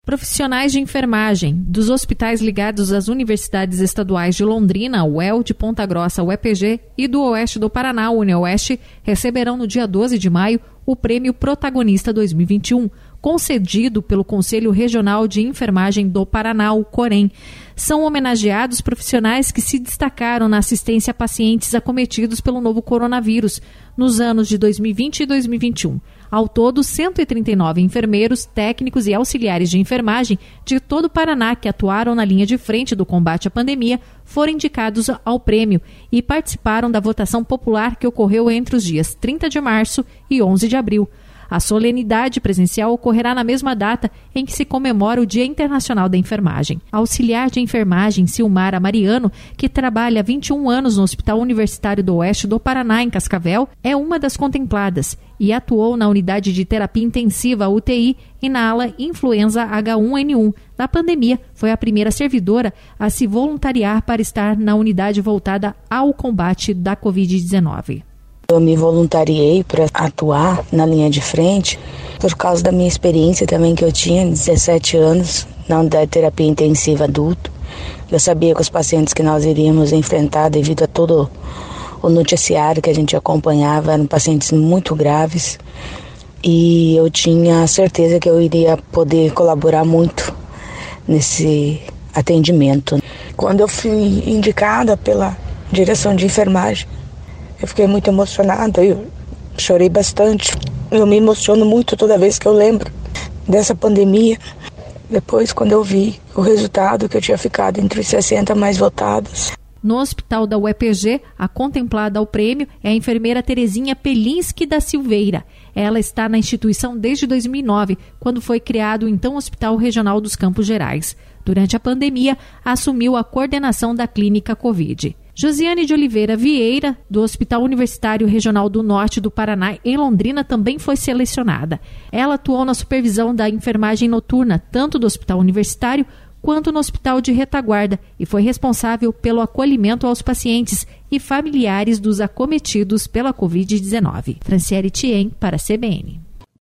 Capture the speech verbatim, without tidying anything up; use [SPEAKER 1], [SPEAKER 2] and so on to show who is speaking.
[SPEAKER 1] Profissionais de enfermagem dos hospitais ligados às universidades estaduais de Londrina, U E L, de Ponta Grossa, U E P G, e do Oeste do Paraná, UniOeste, receberão no dia doze de maio o Prêmio Protagonista dois mil e vinte e um, concedido pelo Conselho Regional de Enfermagem do Paraná, o COREN. São homenageados profissionais que se destacaram na assistência a pacientes acometidos pelo novo coronavírus nos anos de dois mil e vinte e dois mil e vinte e um. Ao todo, cento e trinta e nove enfermeiros, técnicos e auxiliares de enfermagem de todo o Paraná que atuaram na linha de frente do combate à pandemia foram indicados ao prêmio e participaram da votação popular que ocorreu entre os dias trinta de março e onze de abril. A solenidade presencial ocorrerá na mesma data em que se comemora o Dia Internacional da Enfermagem. A auxiliar de enfermagem Silmara Mariano, que trabalha há vinte e um anos no Hospital Universitário do Oeste do Paraná, em Cascavel, é uma das contempladas e atuou na unidade de terapia intensiva U T I e na ala influenza H um N um. Na pandemia, foi a primeira servidora a se voluntariar para estar na unidade voltada ao combate da covid dezenove.
[SPEAKER 2] Eu me voluntariei para atuar na linha de frente por causa da minha experiência também que eu tinha, dezessete anos, na unidade de terapia intensiva adulto. Eu sabia que os pacientes que nós iríamos enfrentar devido a todo o noticiário que a gente acompanhava eram pacientes muito graves e eu tinha certeza que eu iria poder colaborar muito nesse atendimento. Quando eu fui indicada pela direção de enfermagem, eu fiquei muito emocionada, eu chorei bastante. Eu me emociono muito toda vez que eu lembro dessa pandemia. Depois, quando eu vi o resultado, que eu tinha ficado entre os sessenta mais votados.
[SPEAKER 1] No hospital da U E P G, a contemplada ao prêmio é a enfermeira Terezinha Pelinski da Silveira. Ela está na instituição desde dois mil e nove, quando foi criado o então Hospital Regional dos Campos Gerais. Durante a pandemia, assumiu a coordenação da clínica Covid. Josiane de Oliveira Vieira, do Hospital Universitário Regional do Norte do Paraná, em Londrina, também foi selecionada. Ela atuou na supervisão da enfermagem noturna, tanto do Hospital Universitário quanto no Hospital de Retaguarda, e foi responsável pelo acolhimento aos pacientes e familiares dos acometidos pela covid dezenove. Franciele Thien, para a C B N.